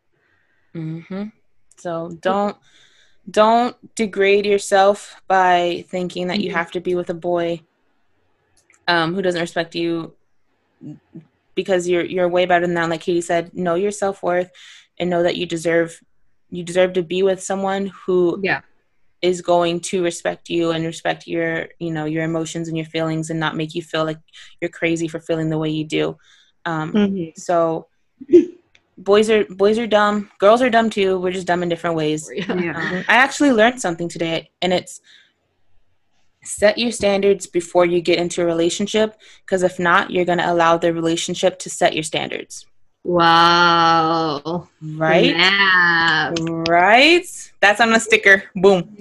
So don't degrade yourself by thinking that you have to be with a boy who doesn't respect you, because you're way better than that. Like Katie said, know your self-worth and know that you deserve to be with someone who is going to respect you and respect your, you know, your emotions and your feelings and not make you feel like you're crazy for feeling the way you do. So boys are dumb. Girls are dumb too. We're just dumb in different ways. I actually learned something today, and it's set your standards before you get into a relationship, because if not, you're going to allow the relationship to set your standards. Wow. Right? Yeah. Right? That's on a sticker. Boom.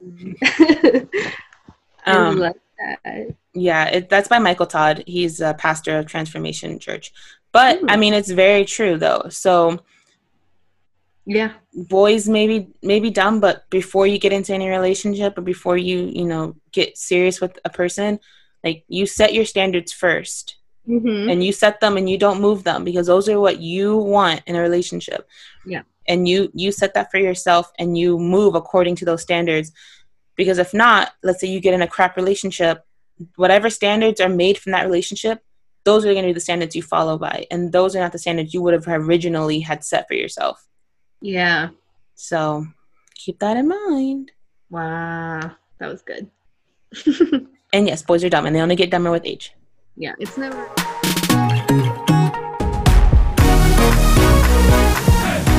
I love that. Yeah, that's by Michael Todd. He's a pastor of Transformation Church. But, I mean, it's very true, though. So, yeah, boys may be dumb, but before you get into any relationship or before you know, get serious with a person, like, you set your standards first. And you set them and you don't move them, because those are what you want in a relationship. Yeah. And you set that for yourself and you move according to those standards. Because if not, let's say you get in a crap relationship, whatever standards are made from that relationship, those are going to be the standards you follow by. And those are not the standards you would have originally had set for yourself. Yeah. So keep that in mind. Wow. That was good. And yes, boys are dumb, and they only get dumber with age. Yeah, it's never...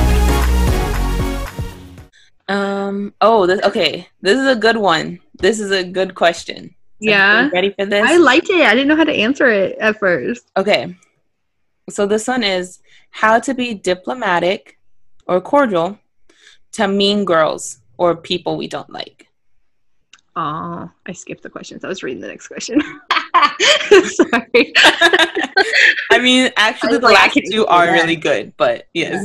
Okay. This is a good one. This is a good question. So Yeah. you ready for this? I liked it. I didn't know how to answer it at first. Okay. So this one is how to be diplomatic or cordial to mean girls or people we don't like. Oh, I skipped the questions. I was reading the next question. Sorry. I mean, actually, the I last can two answer are that. really good, but yes.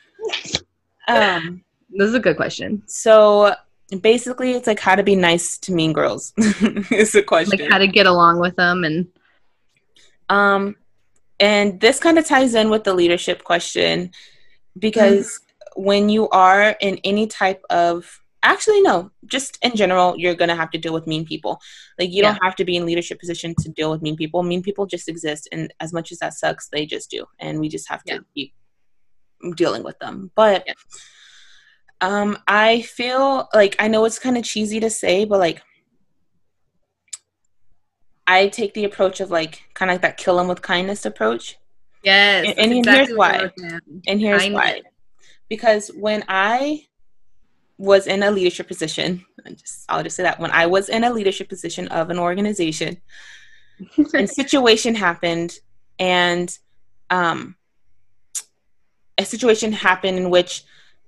This is a good question. So basically, it's like how to be nice to mean girls is the question. Like how to get along with them And this kind of ties in with the leadership question because when you are in any type of, actually, no, just in general, you're going to have to deal with mean people. Like you don't have to be in leadership position to deal with mean people. Mean people just exist. And as much as that sucks, they just do. And we just have to keep dealing with them. But I feel like, I know it's kind of cheesy to say, but like, I take the approach of like kind of like that kill them with kindness approach. Yes. And here's why. And here's why. Because when I was in a leadership position, I'll just say that when I was in a leadership position of an organization, and situation happened, and a situation happened in which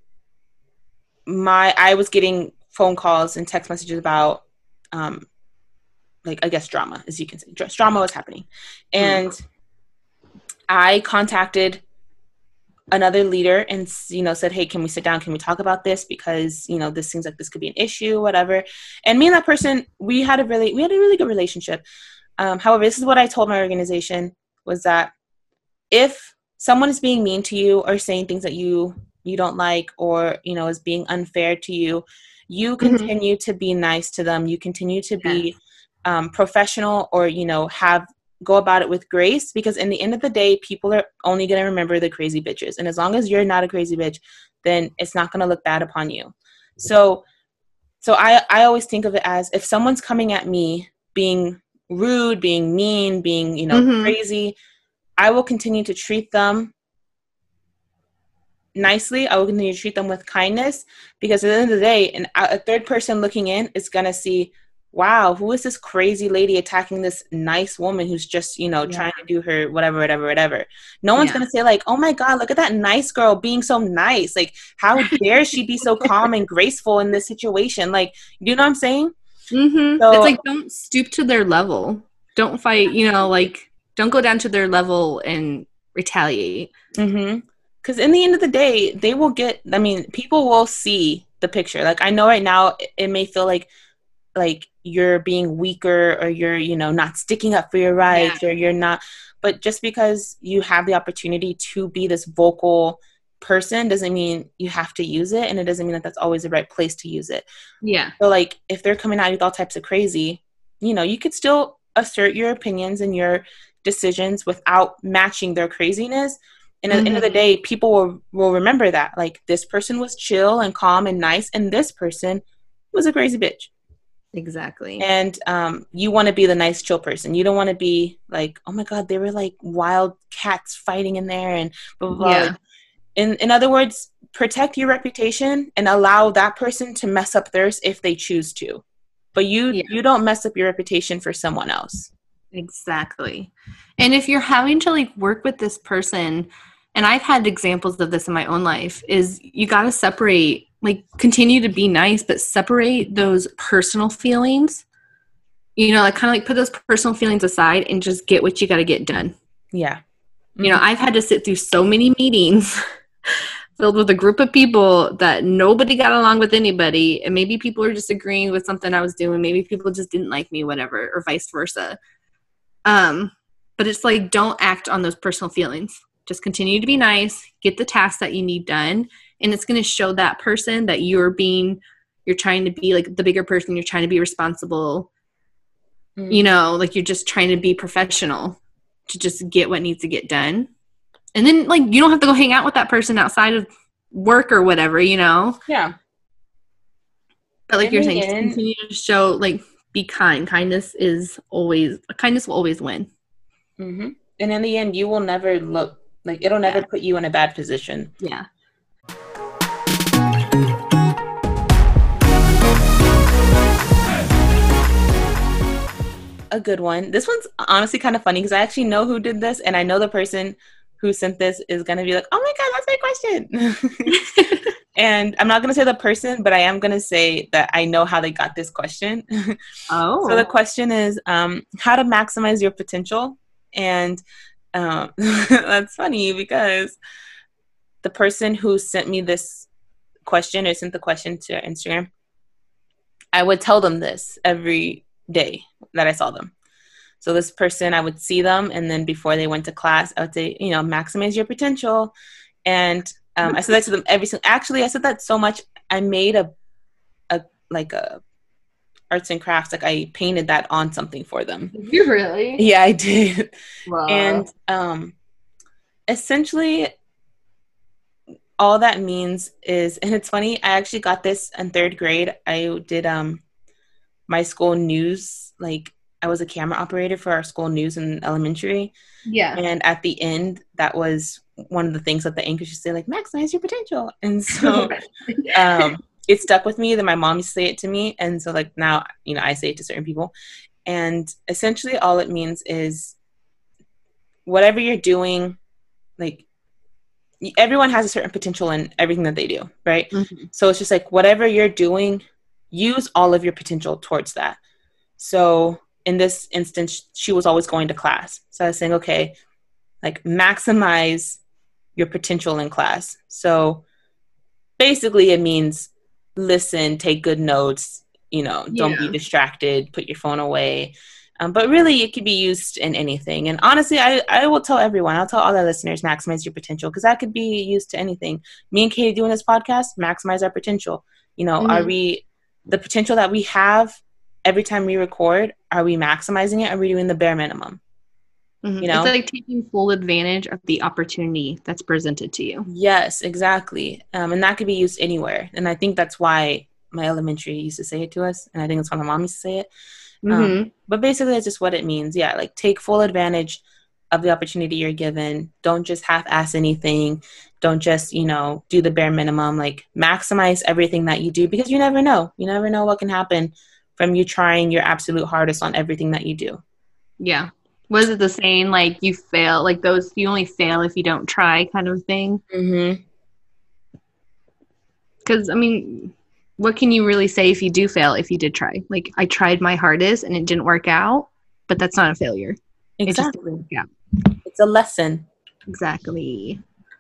I was getting phone calls and text messages about like, I guess, drama, as you can say. Drama was happening. And I contacted another leader and, said, hey, can we sit down? Can we talk about this? Because, this seems like this could be an issue, whatever. And me and that person, we had a really good relationship. However, this is what I told my organization was that if someone is being mean to you or saying things that you don't like or, is being unfair to you, you continue to be nice to them. You continue to be professional or, go about it with grace, because in the end of the day, people are only going to remember the crazy bitches. And as long as you're not a crazy bitch, then it's not going to look bad upon you. So I always think of it as if someone's coming at me being rude, being mean, being, crazy, I will continue to treat them nicely. I will continue to treat them with kindness, because at the end of the day, a third person looking in is going to see, wow, who is this crazy lady attacking this nice woman who's just, trying to do her whatever. No one's going to say like, oh my God, look at that nice girl being so nice. Like, how dare she be so calm and graceful in this situation? Like, you know what I'm saying? So, it's like, don't stoop to their level. Don't fight, like, don't go down to their level and retaliate. Because in the end of the day, people will see the picture. Like, I know right now it may feel like you're being weaker or you're, not sticking up for your rights or you're not, but just because you have the opportunity to be this vocal person doesn't mean you have to use it. And it doesn't mean that that's always the right place to use it. Yeah. So like, if they're coming at you with all types of crazy, you could still assert your opinions and your decisions without matching their craziness. And at the end of the day, people will remember that. Like, this person was chill and calm and nice, and this person was a crazy bitch. Exactly. And you want to be the nice, chill person. You don't want to be like, oh my God, they were like wild cats fighting in there and blah, blah, blah. Yeah. In other words, protect your reputation and allow that person to mess up theirs if they choose to. But you don't mess up your reputation for someone else. Exactly. And if you're having to like work with this person, and I've had examples of this in my own life, is you got to separate, like, continue to be nice, but separate those personal feelings, like kind of like put those personal feelings aside and just get what you got to get done. Yeah. I've had to sit through so many meetings filled with a group of people that nobody got along with anybody. And maybe people are disagreeing with something I was doing. Maybe people just didn't like me, whatever, or vice versa. But it's like, don't act on those personal feelings. Just continue to be nice, get the tasks that you need done. And it's going to show that person that you're trying to be like the bigger person. You're trying to be responsible, like you're just trying to be professional to just get what needs to get done. And then like, you don't have to go hang out with that person outside of work or whatever, Yeah. But like you're saying, just continue to show, like, be kind. Kindness will always win. And in the end, you will never look like, it'll never put you in a bad position. Yeah. a good one. This one's honestly kind of funny because I actually know who did this, and I know the person who sent this is going to be like, oh my God, that's my question. And I'm not going to say the person, but I am going to say that I know how they got this question. Oh. So the question is how to maximize your potential. And that's funny because the person who sent me this question or sent the question to Instagram, I would tell them this every day that I saw them. So this person, I would see them, and then before they went to class, I would say, maximize your potential. And I said that to them actually, I said that so much, I made a arts and crafts, like I painted that on something for them. You really? Yeah, I did. Wow. And essentially, all that means is, and it's funny, I actually got this in 3rd grade. I did my school news, like I was a camera operator for our school news in elementary. Yeah. And at the end, that was one of the things that the anchors should say, like, maximize your potential. And so it stuck with me that my mom used to say it to me. And so like now, I say it to certain people. And essentially all it means is whatever you're doing, like everyone has a certain potential in everything that they do, right? Mm-hmm. So it's just like whatever you're doing, use all of your potential towards that. So in this instance, she was always going to class. So I was saying, okay, like maximize your potential in class. So basically it means listen, take good notes, don't be distracted, put your phone away. But really it could be used in anything. And honestly, I will tell everyone, I'll tell all the listeners, maximize your potential, because that could be used to anything. Me and Katie doing this podcast, maximize our potential. Are we, the potential that we have every time we record, are we maximizing it? Or are we doing the bare minimum? Mm-hmm. It's like taking full advantage of the opportunity that's presented to you. Yes, exactly. And that could be used anywhere. And I think that's why my elementary used to say it to us. And I think that's why my mom used to say it. Mm-hmm. But basically, that's just what it means. Yeah, like take full advantage of the opportunity you're given. Don't just half-ass anything. Don't just, do the bare minimum. Like maximize everything that you do, because you never know. You never know what can happen from you trying your absolute hardest on everything that you do. Yeah. Was it the saying, like, you fail, like those, you only fail if you don't try kind of thing? Mm-hmm. Because, what can you really say if you do fail if you did try? Like, I tried my hardest and it didn't work out, but that's not a failure. Exactly. It just didn't work out. It's a lesson. Exactly.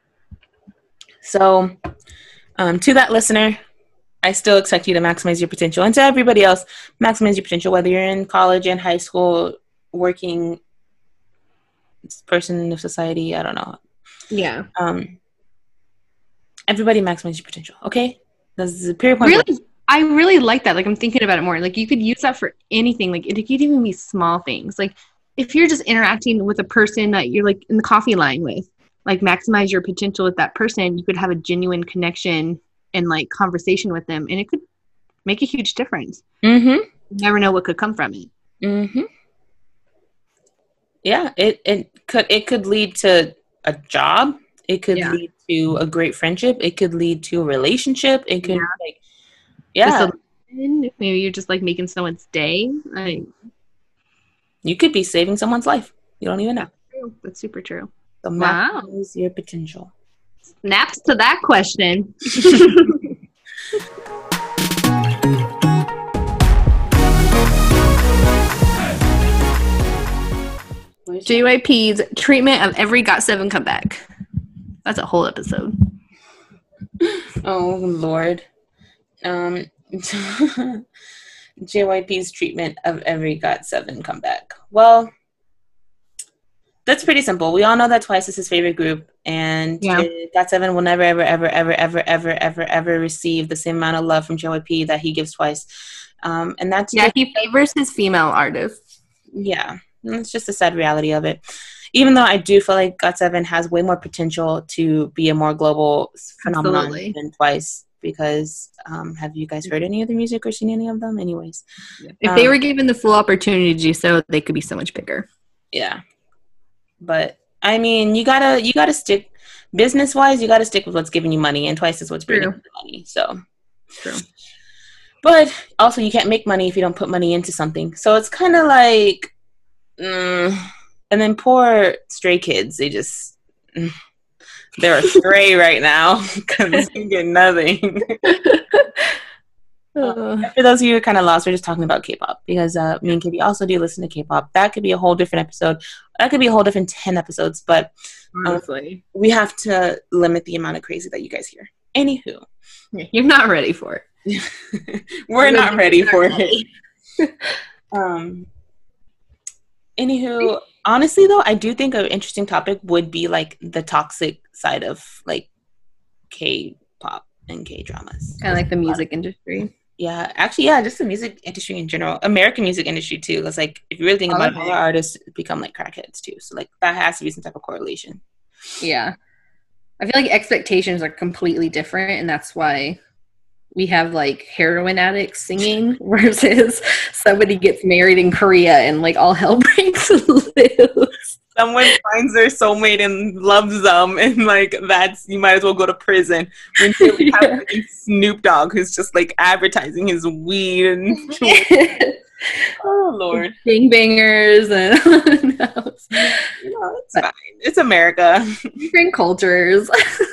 So, to that listener, I still expect you to maximize your potential. And to everybody else, maximize your potential, whether you're in college, in high school, working person of society, I don't know. Yeah. Everybody maximize your potential, okay? That's the period point. Really, I really like that. Like, I'm thinking about it more. Like, you could use that for anything. Like, it could even be small things. Like, if you're just interacting with a person that you're, like, in the coffee line with, like, maximize your potential with that person. You could have a genuine connection and, like, conversation with them, and it could make a huge difference. Mm-hmm. You never know what could come from it. Mm-hmm. Yeah, it could lead to a job. It could lead to a great friendship. It could lead to a relationship. It could, maybe you're just, like, making someone's day. You could be saving someone's life. You don't even know. That's super true. So maximize your potential. Snaps to that question. JYP's treatment of every GOT7 comeback. That's a whole episode. Oh, Lord. JYP's treatment of every GOT7 comeback. Well, that's pretty simple. We all know that Twice is his favorite group, and GOT7 will never, ever, ever, ever, ever, ever, ever, ever receive the same amount of love from JYP that he gives Twice. And that's he favors his female artists. Yeah, it's just a sad reality of it. Even though I do feel like GOT7 has way more potential to be a more global phenomenon than Twice. Because have you guys heard any of their music or seen any of them? Anyways, if they were given the full opportunity to do so, they could be so much bigger. Yeah, but I mean, you gotta stick business wise. You gotta stick with what's giving you money, and Twice is what's bringing you money. So true. But also, you can't make money if you don't put money into something. So it's kind of like And then poor stray kids, they're astray right now because they get nothing. For those of you who are kind of lost, we're just talking about K-pop because me and Katie also do listen to K-pop. That could be a whole different episode. That could be a whole different 10 episodes, but honestly, we have to limit the amount of crazy that you guys hear. Anywho. You're not ready for it. We're not ready for it. Anywho, honestly though, I do think an interesting topic would be like the toxic side of like K-pop and K-dramas. Kind of like the music industry. Yeah, actually, yeah, just the music industry in general. American music industry too. It's like if you really think about it, all our artists become like crackheads too. So like that has to be some type of correlation. Yeah. I feel like expectations are completely different, and that's why we have like heroin addicts singing versus somebody gets married in Korea and like all hell breaks loose. Someone finds their soulmate and loves them, and like that's, you might as well go to prison. When we have like, Snoop Dogg who's just like advertising his weed and oh Lord, gangbangers and it's fine. It's America. Different cultures.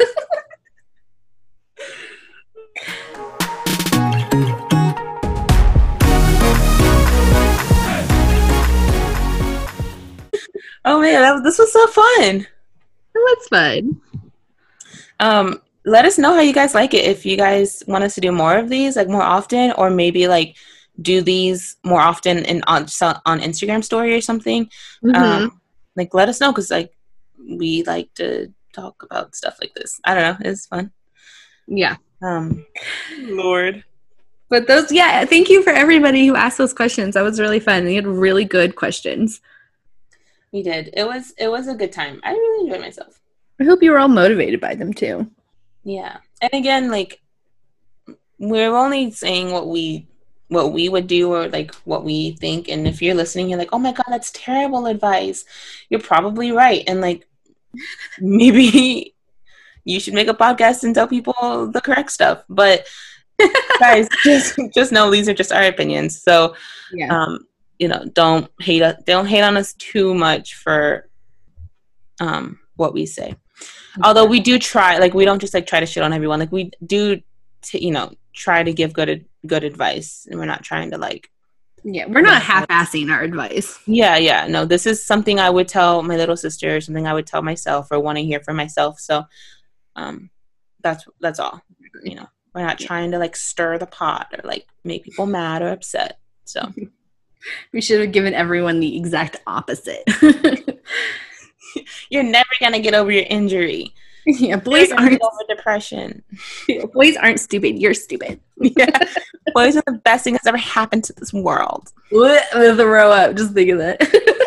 Oh man, this was so fun. It was fun. Let us know how you guys like it. If you guys want us to do more of these, like more often, or maybe like do these more often on Instagram story or something. Like let us know, because like we like to talk about stuff like this. I don't know, it's fun. Yeah. Lord. But those, yeah, thank you for everybody who asked those questions. That was really fun. We had really good questions. We did. It was a good time. I really enjoyed myself. I hope you were all motivated by them too. Yeah. And again, like we're only saying what we would do, or like what we think. And if you're listening, you're like, oh my God, that's terrible advice. You're probably right. And like maybe you should make a podcast and tell people the correct stuff. But guys, just know these are just our opinions. So yeah. Don't hate on us too much for what we say. Okay. Although we do try, like we don't just like try to shit on everyone. Like we do, try to give good advice, and we're not trying to like. Yeah, we're not half-assing our advice. Yeah. No, this is something I would tell my little sister, or something I would tell myself, or want to hear from myself. So, that's all. We're not trying to like stir the pot or like make people mad or upset. So. We should have given everyone the exact opposite. You're never gonna get over your injury. Yeah, boys aren't get over depression. Boys aren't stupid. You're stupid. Yeah, boys are the best thing that's ever happened to this world. Throw up. Just think of that.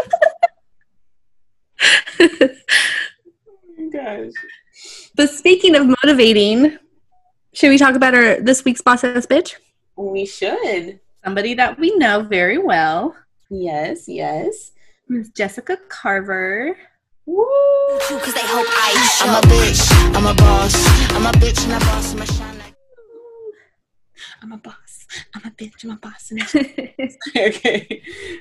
Oh my gosh. But speaking of motivating, should we talk about this week's boss ass bitch? We should. Somebody that we know very well. Yes. Miss Jessica Carver. Woo! Cause they hope I'm a bitch, I'm a boss, I'm a bitch and a boss, I'm a shine. I'm a boss, I'm a bitch, I'm a boss. Okay.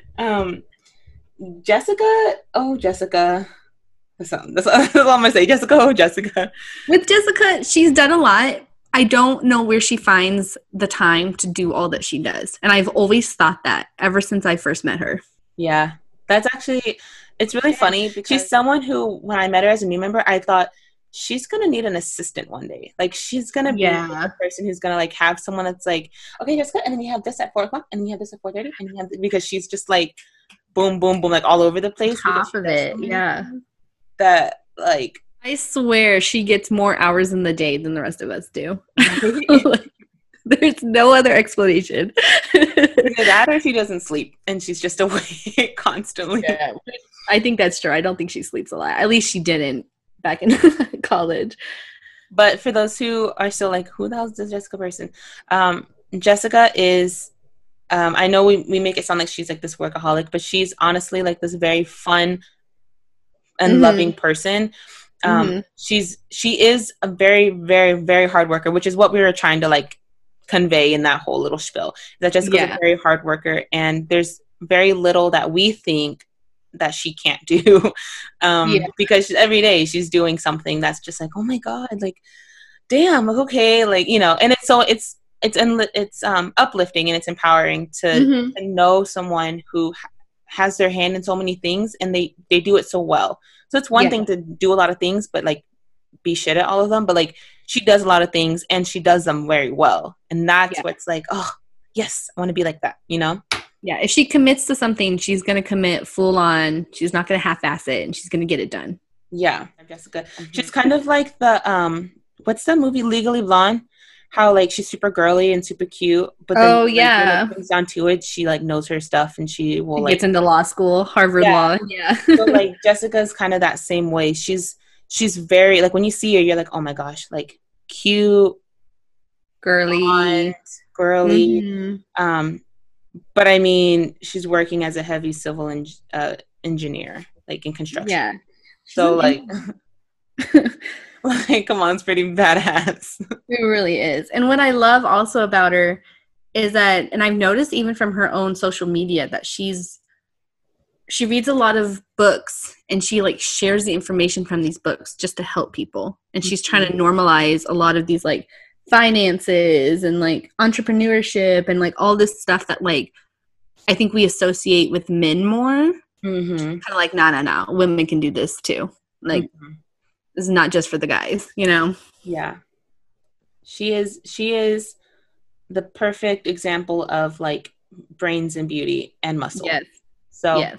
Jessica. That's all I'm gonna say. Jessica. With Jessica, she's done a lot. I don't know where she finds the time to do all that she does. And I've always thought that ever since I first met her. Yeah. That's actually, it's really funny because she's someone who, when I met her as a new member, I thought she's going to need an assistant one day. Like she's going to be the person who's going to like have someone that's like, okay, Jessica, and then you have this at 4 o'clock, and then you have this at 4:30, and you have because she's just like, boom, boom, boom, like all over the place. Top of it. Yeah. That like, I swear she gets more hours in the day than the rest of us do. Like, there's no other explanation. Either that or she doesn't sleep and she's just awake constantly. Yeah. I think that's true. I don't think she sleeps a lot. At least she didn't back in college. But for those who are still like, who the hell is this Jessica person? Jessica is, I know we make it sound like she's like this workaholic, but she's honestly like this very fun and loving person. She is a very, very, very hard worker, which is what we were trying to like convey in that whole little spiel. That Jessica's a very hard worker, and there's very little that we think that she can't do. Because every day she's doing something that's just like, oh my God, like, damn, okay, like, you know, and it's uplifting and it's empowering to know someone who has their hand in so many things and they do it so well. So it's one thing to do a lot of things, but like be shit at all of them. But like she does a lot of things and she does them very well. And that's what's like, oh yes, I want to be like that, you know? Yeah. If she commits to something, she's going to commit full on. She's not going to half-ass it and she's going to get it done. Yeah. Jessica. She's kind of like the, what's the movie Legally Blonde? How like she's super girly and super cute, but then when it comes down to it, she like knows her stuff and she will like gets into law school, Harvard Law. Yeah. So like Jessica's kind of that same way. She's very like when you see her, you're like, oh my gosh, like cute, girly. Blonde, girly. But I mean, she's working as a heavy civil engineer, like in construction. Yeah. So like. Like, come on, it's pretty badass. It really is. And what I love also about her is that, and I've noticed even from her own social media, that she reads a lot of books and she like shares the information from these books just to help people. And she's trying to normalize a lot of these like finances and like entrepreneurship and like all this stuff that like I think we associate with men more. Kind of like, no, women can do this too. Like, this is not just for the guys, you know? Yeah. She is the perfect example of like brains and beauty and muscle. Yes. So yes.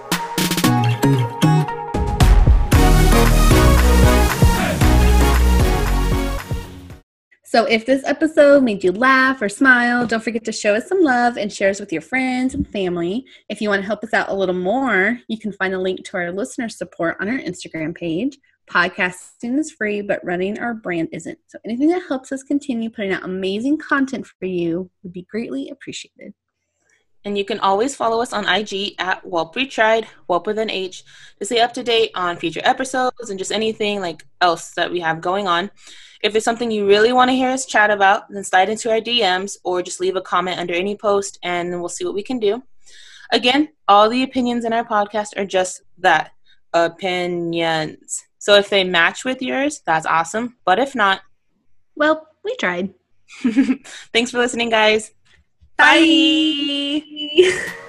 So if this episode made you laugh or smile, don't forget to show us some love and share us with your friends and family. If you want to help us out a little more, you can find a link to our listener support on our Instagram page. Podcasting is free, but running our brand isn't. So anything that helps us continue putting out amazing content for you would be greatly appreciated. And you can always follow us on IG at Whelp Retried, Whelp with an H, to stay up to date on future episodes and just anything like else that we have going on. If there's something you really want to hear us chat about, then slide into our DMs or just leave a comment under any post and we'll see what we can do. Again, all the opinions in our podcast are just that, opinions. So if they match with yours, that's awesome. But if not, well, we tried. Thanks for listening, guys. Bye.